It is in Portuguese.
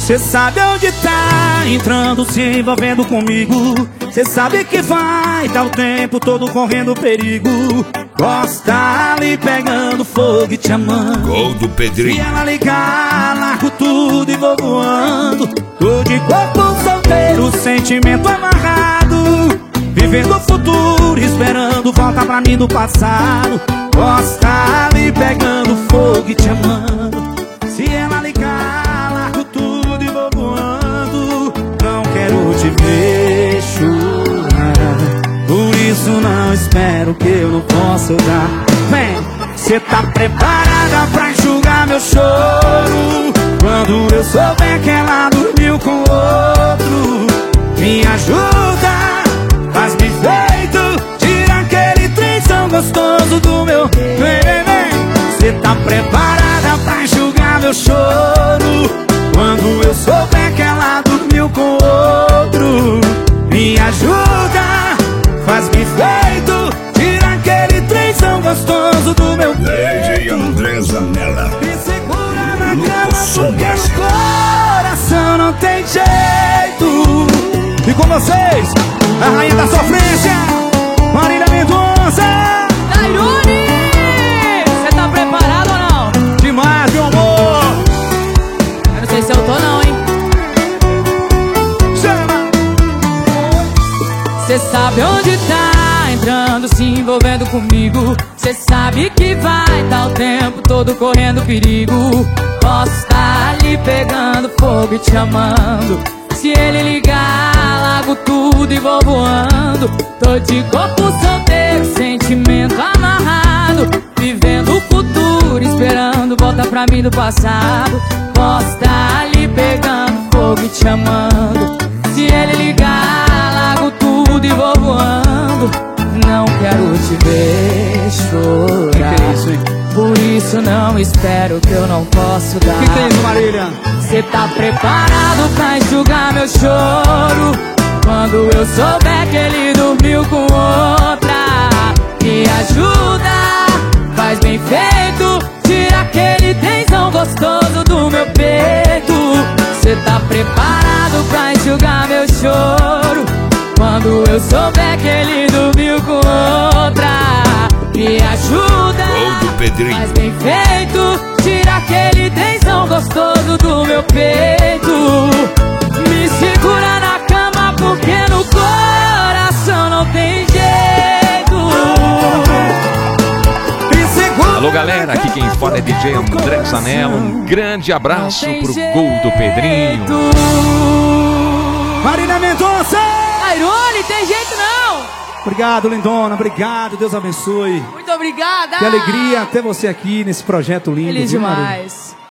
Cê sabe onde tá entrando, se envolvendo comigo. Cê sabe que vai tá o tempo todo correndo perigo. Gosta ali pegando fogo e te amando. Gol do Pedrinho. Se ela ligar, largo tudo e vou voando. Tô de corpo solteiro, sentimento amarrado, vivendo o futuro, esperando volta pra mim do passado. Gosta ali pegando fogo e te amando. Se ela ligar, largo tudo e vou voando. Não quero te ver chorar, por isso não espero que eu não possa dar. Vem, cê tá preparada pra enxugar meu choro? Quando eu souber que ela dormiu com outro, me ajuda, faz-me feito, tira aquele trenzão gostoso do meu. Vem, vem, vem. Cê tá preparada pra enxugar meu choro? Quando eu souber que ela dormiu com outro, me ajuda, faz-me feito, tira aquele trenzão gostoso do meu DJ peito. André Zanella. Me segura na cama porque o coração não tem jeito. E com vocês, a rainha da sofrência, Marília Mendonça. Tairone, você tá preparado ou não? Demais, meu amor. Eu não sei se eu tô não, hein? Chama. Cê sabe onde tá entrando, se envolvendo comigo. Cê sabe que vai tá o tempo todo correndo perigo. Posso tá ali pegando fogo e te amando. Se ele ligar, largo tudo e vou voando. Tô de corpo solteiro, sentimento amarrado, vivendo o futuro, esperando volta pra mim do passado. Posso tá ali pegando fogo e te amando. Se ele ligar, largo tudo e vou voando. Não quero te ver chorar, Que é isso, hein? por isso não espero que eu não posso dar. Que é isso, Marília? Cê tá preparado pra enxugar meu choro? Quando eu souber que ele dormiu com outra, me ajuda, faz bem feito, tira aquele tensão gostoso do meu peito. Cê tá preparado pra enxugar meu choro? Quando eu souber que ele dormiu com outra, me ajuda, Gol do Pedrinho. faz bem feito, tira aquele tensão gostoso do meu peito. Me segura na cama porque no coração não tem jeito. Me segura. Alô galera, aqui quem fala é DJ André Zanella. Um grande abraço pro Gol do Pedrinho. Marília Mendonça. Tairone, tem jeito não. Obrigado, lindona. Obrigado. Deus abençoe. Muito obrigada. Que alegria ter você aqui nesse projeto lindo. Feliz viu, Marília? demais.